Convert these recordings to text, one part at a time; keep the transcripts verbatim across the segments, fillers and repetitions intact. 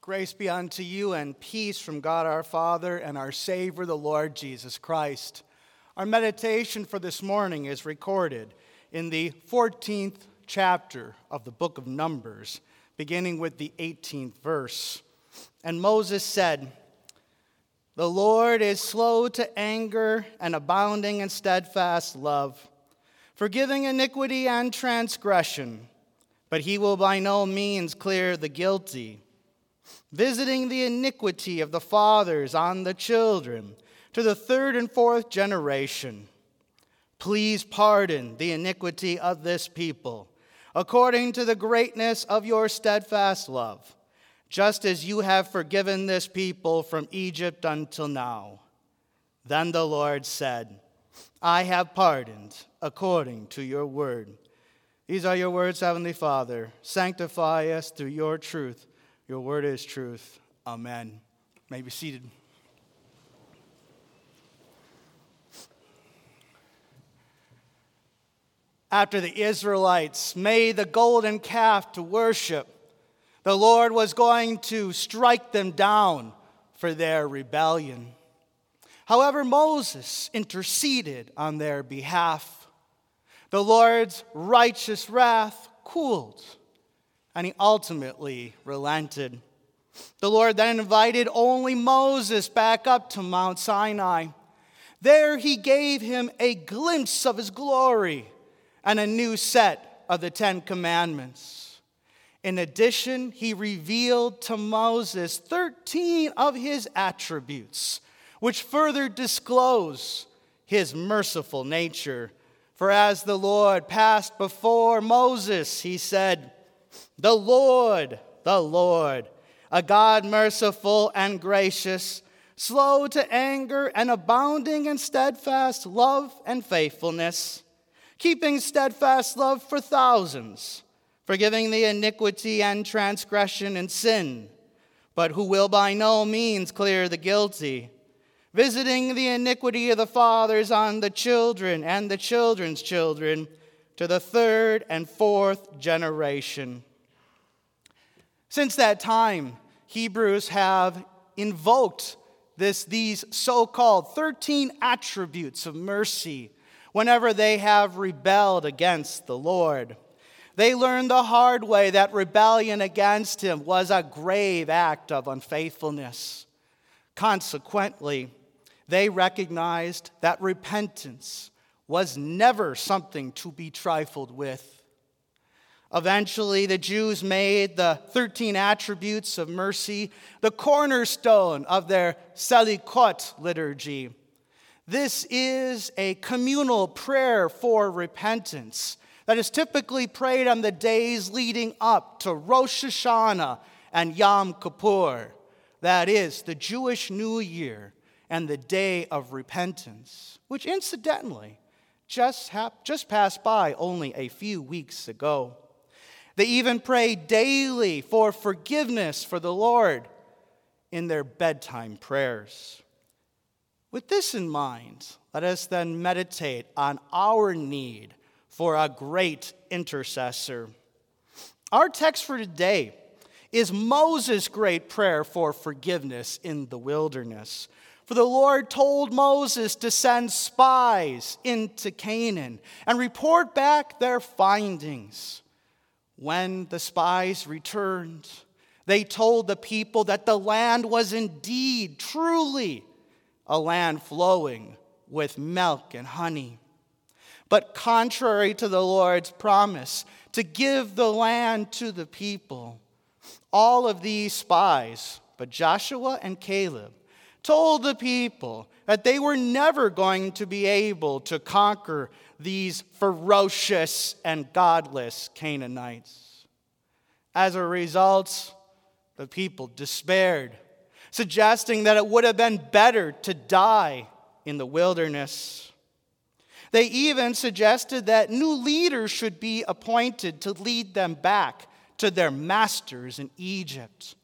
Grace be unto you and peace from God our Father and our Savior, the Lord Jesus Christ. Our meditation for this morning is recorded in the fourteenth chapter of the book of Numbers, beginning with the eighteenth verse. And Moses said, "The Lord is slow to anger and abounding in steadfast love, forgiving iniquity and transgression, but he will by no means clear the guilty, visiting the iniquity of the fathers on the children to the third and fourth generation. Please pardon the iniquity of this people, according to the greatness of your steadfast love, just as you have forgiven this people from Egypt until now." Then the Lord said, "I have pardoned according to your word." These are your words, Heavenly Father. Sanctify us through your truth. Your word is truth. Amen. You may be seated. After the Israelites made the golden calf to worship, the Lord was going to strike them down for their rebellion. However, Moses interceded on their behalf. The Lord's righteous wrath cooled, and he ultimately relented. The Lord then invited only Moses back up to Mount Sinai. There he gave him a glimpse of his glory and a new set of the Ten Commandments. In addition, he revealed to Moses thirteen of his attributes, which further disclose his merciful nature. For as the Lord passed before Moses, he said, "The Lord, the Lord, a God merciful and gracious, slow to anger and abounding in steadfast love and faithfulness, keeping steadfast love for thousands, forgiving the iniquity and transgression and sin, but who will by no means clear the guilty, visiting the iniquity of the fathers on the children and the children's children to the third and fourth generation." Since that time, Hebrews have invoked this, these so-called thirteen attributes of mercy whenever they have rebelled against the Lord. They learned the hard way that rebellion against him was a grave act of unfaithfulness. Consequently, they recognized that repentance was never something to be trifled with. Eventually, the Jews made the thirteen attributes of mercy the cornerstone of their Selichot liturgy. This is a communal prayer for repentance that is typically prayed on the days leading up to Rosh Hashanah and Yom Kippur. That is, the Jewish New Year and the Day of Repentance, which incidentally just, hap- just passed by only a few weeks ago. They even pray daily for forgiveness for the Lord in their bedtime prayers. With this in mind, let us then meditate on our need for a great intercessor. Our text for today is Moses' great prayer for forgiveness in the wilderness. For the Lord told Moses to send spies into Canaan and report back their findings. When the spies returned, they told the people that the land was indeed, truly, a land flowing with milk and honey. But contrary to the Lord's promise to give the land to the people, all of these spies, but Joshua and Caleb, told the people that they were never going to be able to conquer these ferocious and godless Canaanites. As a result, the people despaired, suggesting that it would have been better to die in the wilderness. They even suggested that new leaders should be appointed to lead them back to their masters in Egypt.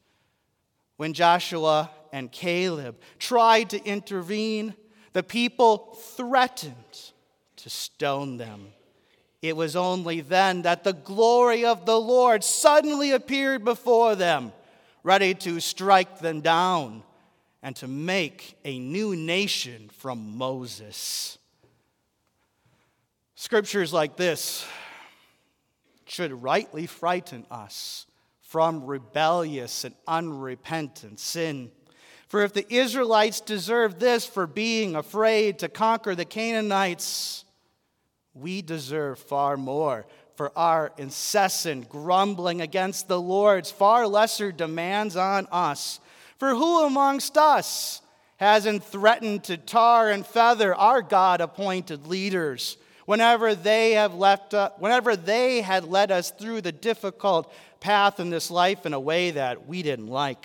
When Joshua and Caleb tried to intervene, the people threatened to stone them. It was only then that the glory of the Lord suddenly appeared before them, ready to strike them down and to make a new nation from Moses. Scriptures like this should rightly frighten us from rebellious and unrepentant sin. For if the Israelites deserve this for being afraid to conquer the Canaanites, we deserve far more for our incessant grumbling against the Lord's far lesser demands on us. For who amongst us hasn't threatened to tar and feather our God-appointed leaders whenever they have left, uh, whenever they had led us through the difficult path in this life in a way that we didn't like?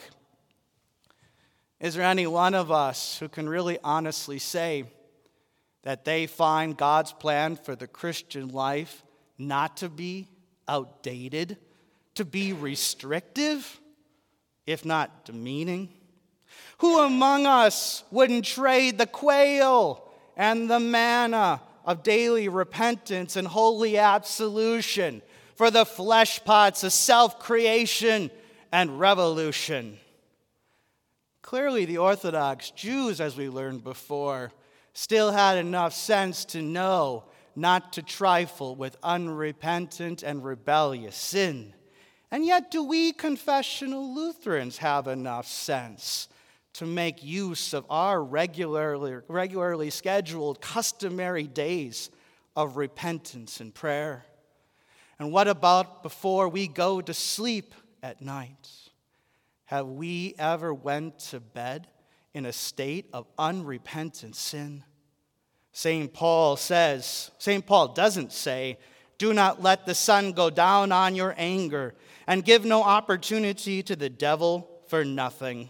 Is there any one of us who can really honestly say that they find God's plan for the Christian life not to be outdated, to be restrictive, if not demeaning? Who among us wouldn't trade the quail and the manna of daily repentance and holy absolution for the flesh pots of self-creation and revolution? Clearly, the Orthodox Jews, as we learned before, still had enough sense to know not to trifle with unrepentant and rebellious sin. And yet, do we confessional Lutherans have enough sense to make use of our regularly, regularly scheduled, customary days of repentance and prayer? And what about before we go to sleep at night? Have we ever went to bed in a state of unrepentant sin? Saint Paul says, Saint Paul doesn't say, do not let the sun go down on your anger and give no opportunity to the devil for nothing.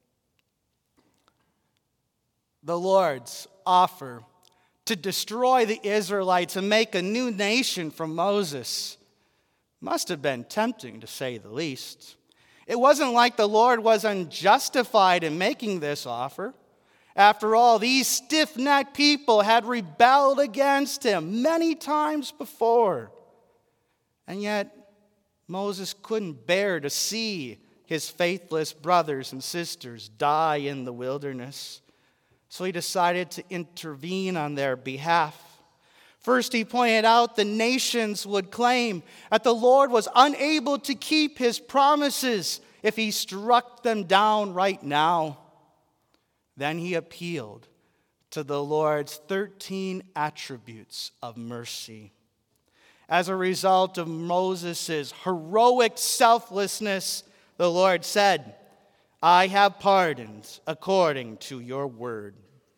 The Lord's offer to destroy the Israelites and make a new nation from Moses must have been tempting, to say the least. It wasn't like the Lord was unjustified in making this offer. After all, these stiff-necked people had rebelled against him many times before. And yet, Moses couldn't bear to see his faithless brothers and sisters die in the wilderness. So he decided to intervene on their behalf. First, he pointed out the nations would claim that the Lord was unable to keep his promises if he struck them down right now. Then he appealed to the Lord's thirteen attributes of mercy. As a result of Moses' heroic selflessness, the Lord said, I have pardoned according to your word.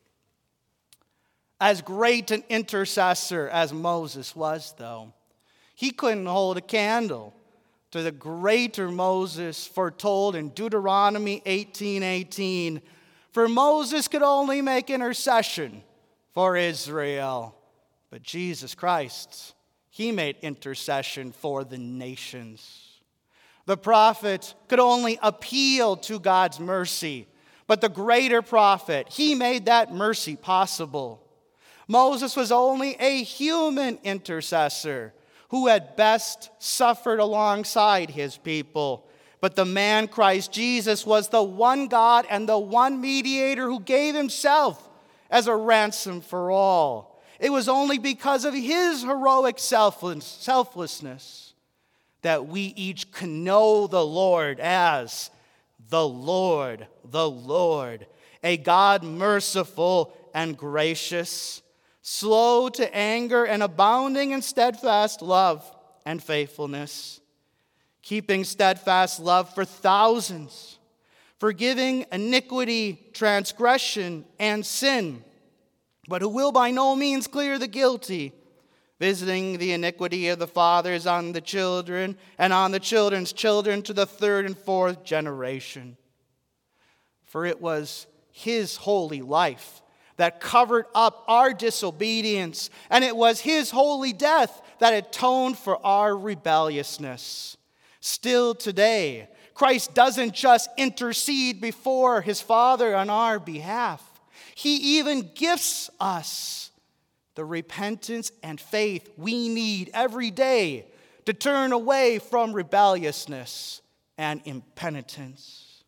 As great an intercessor as Moses was, though, he couldn't hold a candle to the greater Moses foretold in Deuteronomy eighteen eighteen. For Moses could only make intercession for Israel, but Jesus Christ, he made intercession for the nations. The prophet could only appeal to God's mercy, but the greater prophet, he made that mercy possible. Moses was only a human intercessor who at best suffered alongside his people. But the man Christ Jesus was the one God and the one mediator who gave himself as a ransom for all. It was only because of his heroic selflessness that we each can know the Lord as the Lord, the Lord, a God merciful and gracious, slow to anger and abounding in steadfast love and faithfulness, keeping steadfast love for thousands, forgiving iniquity, transgression, and sin, but who will by no means clear the guilty, visiting the iniquity of the fathers on the children and on the children's children to the third and fourth generation. For it was his holy life that covered up our disobedience, and it was his holy death that atoned for our rebelliousness. Still today, Christ doesn't just intercede before his Father on our behalf. He even gifts us the repentance and faith we need every day to turn away from rebelliousness and impenitence.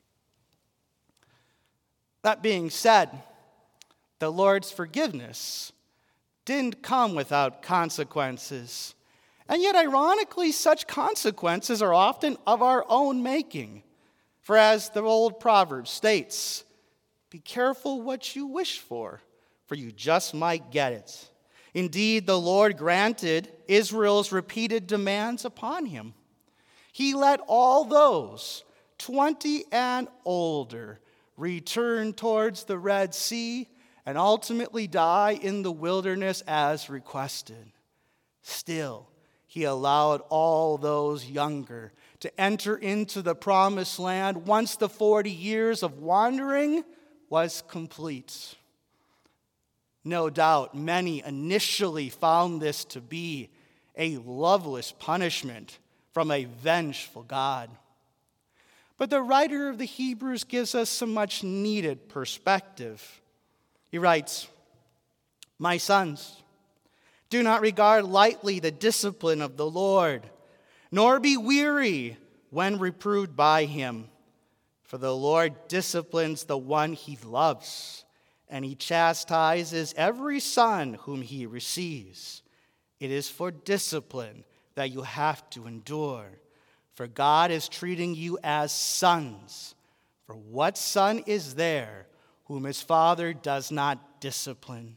That being said, the Lord's forgiveness didn't come without consequences. And yet, ironically, such consequences are often of our own making. For as the old proverb states, be careful what you wish for, for you just might get it. Indeed, the Lord granted Israel's repeated demands upon him. He let all those twenty and older return towards the Red Sea and ultimately die in the wilderness as requested. Still, he allowed all those younger to enter into the promised land once the forty years of wandering was complete. No doubt, many initially found this to be a loveless punishment from a vengeful God. But the writer of the Hebrews gives us some much needed perspective. He writes, "My sons, do not regard lightly the discipline of the Lord, nor be weary when reproved by him. For the Lord disciplines the one he loves, and he chastises every son whom he receives. It is for discipline that you have to endure. For God is treating you as sons. For what son is there whom his father does not discipline?"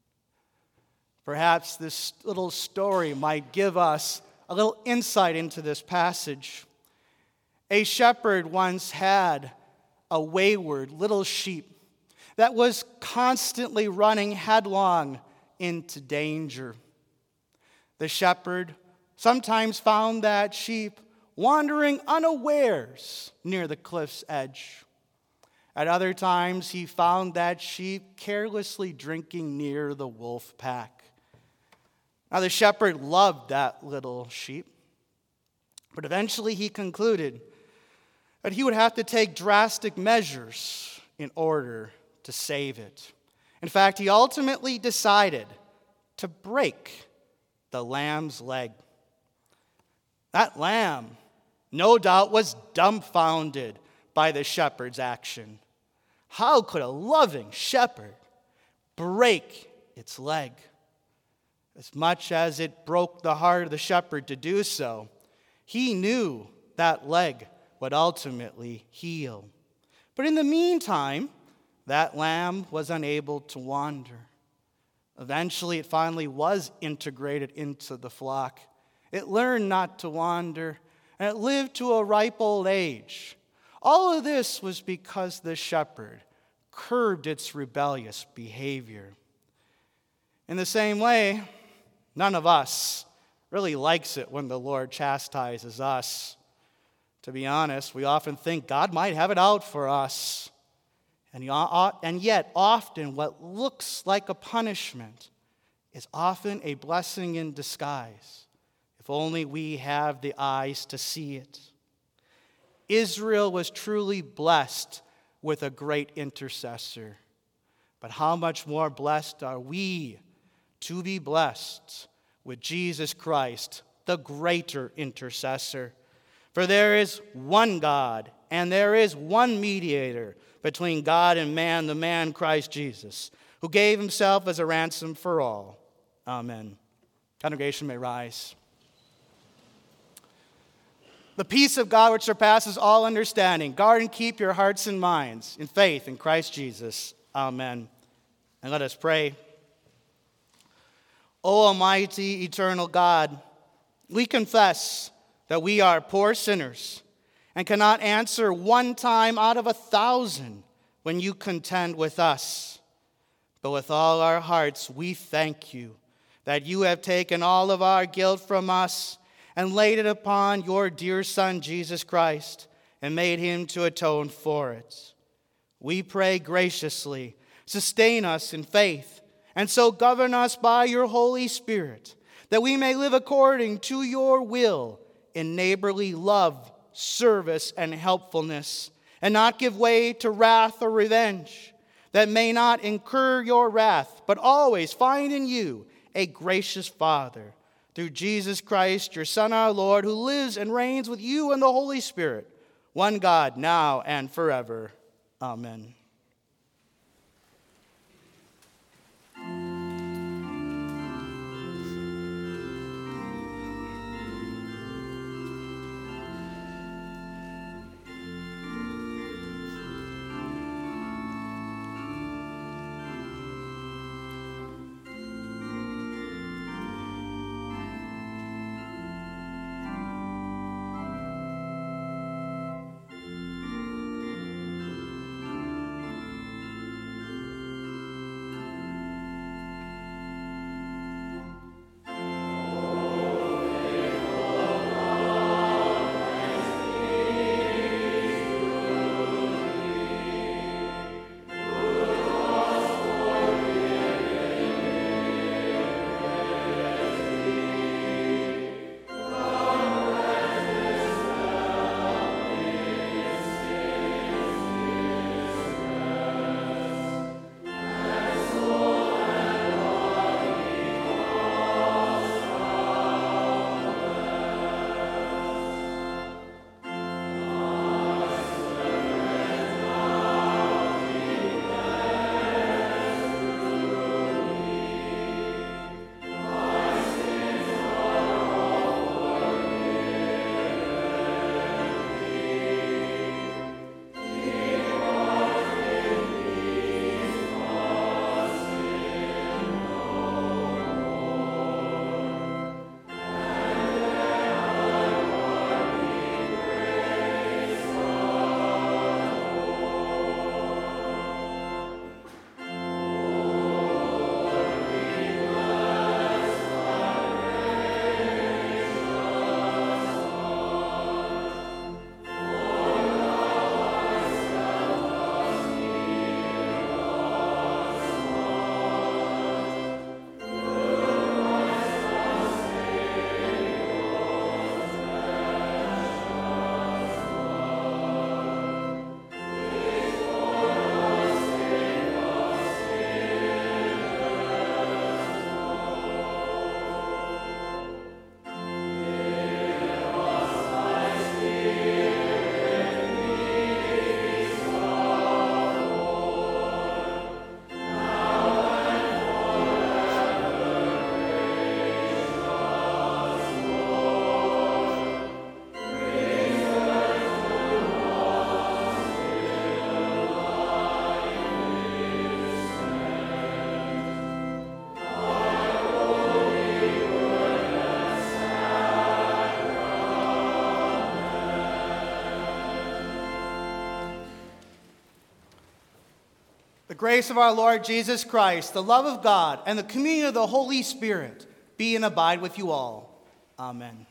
Perhaps this little story might give us a little insight into this passage. A shepherd once had a wayward little sheep that was constantly running headlong into danger. The shepherd sometimes found that sheep wandering unawares near the cliff's edge. At other times, he found that sheep carelessly drinking near the wolf pack. Now, the shepherd loved that little sheep, but eventually he concluded that he would have to take drastic measures in order to save it. In fact, he ultimately decided to break the lamb's leg. That lamb, no doubt, was dumbfounded by the shepherd's action. How could a loving shepherd break its leg? As much as it broke the heart of the shepherd to do so, he knew that leg would ultimately heal. But in the meantime, that lamb was unable to wander. Eventually, it finally was integrated into the flock. It learned not to wander, and it lived to a ripe old age. All of this was because the shepherd curbed its rebellious behavior. In the same way, none of us really likes it when the Lord chastises us. To be honest, we often think God might have it out for us. And yet, often what looks like a punishment is often a blessing in disguise, if only we have the eyes to see it. Israel was truly blessed with a great intercessor. But how much more blessed are we to be blessed with Jesus Christ, the greater intercessor? For there is one God, and there is one mediator between God and man, the man Christ Jesus, who gave himself as a ransom for all. Amen. Congregation may rise. The peace of God which surpasses all understanding, guard and keep your hearts and minds in faith in Christ Jesus. Amen. And let us pray. O Almighty, eternal God, we confess that we are poor sinners and cannot answer one time out of a thousand when you contend with us. But with all our hearts, we thank you that you have taken all of our guilt from us and laid it upon your dear Son, Jesus Christ, and made him to atone for it. We pray graciously, sustain us in faith, and so govern us by your Holy Spirit, that we may live according to your will in neighborly love, service, and helpfulness, and not give way to wrath or revenge, that may not incur your wrath, but always find in you a gracious Father, through Jesus Christ, your Son, our Lord, who lives and reigns with you and the Holy Spirit, one God, now and forever. Amen. The grace of our Lord Jesus Christ, the love of God, and the communion of the Holy Spirit be and abide with you all. Amen.